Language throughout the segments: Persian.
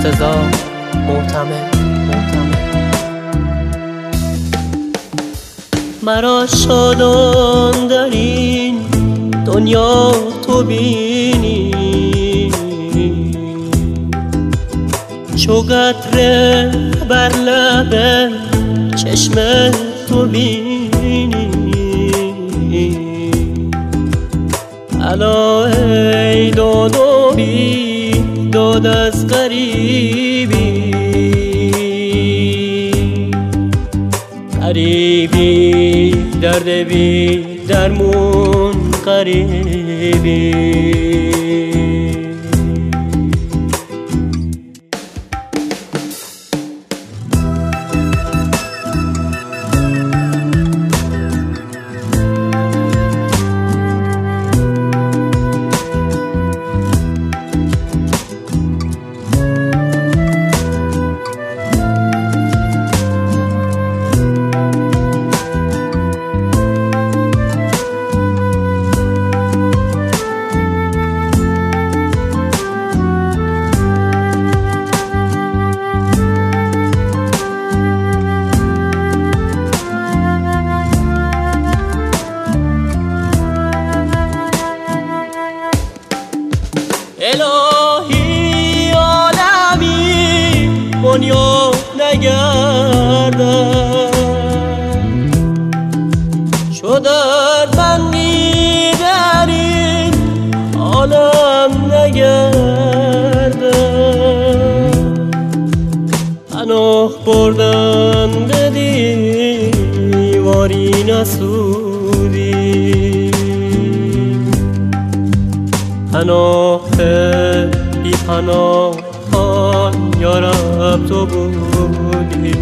مرتضی معتمد. مرا شادان در این دنیا تو بینی، چو قطره بر لب چشم تو بینی. الا ای داد و بیداد از غریبی، غریبی درد بی درمون غریبی. الهی عالمی بنیاد نگردد، چو دردمندی در این عالم نگردد. پناه بردن به دیواری نسودی، پناه بی پناهان یا رب تو بودی.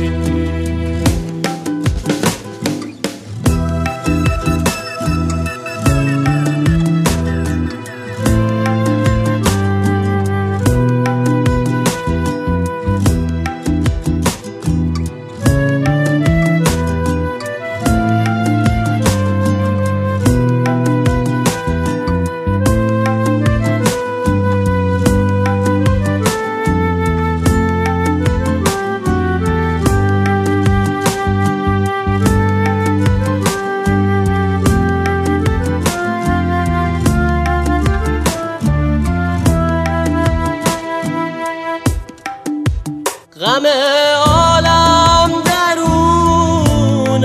غم عالم درون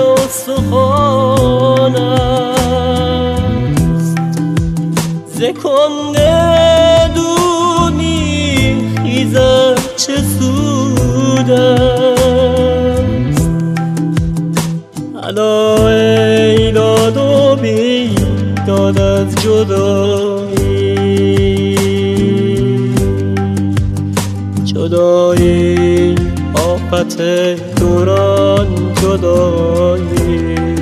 استخوان است، ز کنده دونی خیزد چه سود است. الا ای داد و بیداد از جدایی، آفت دوران جدایی.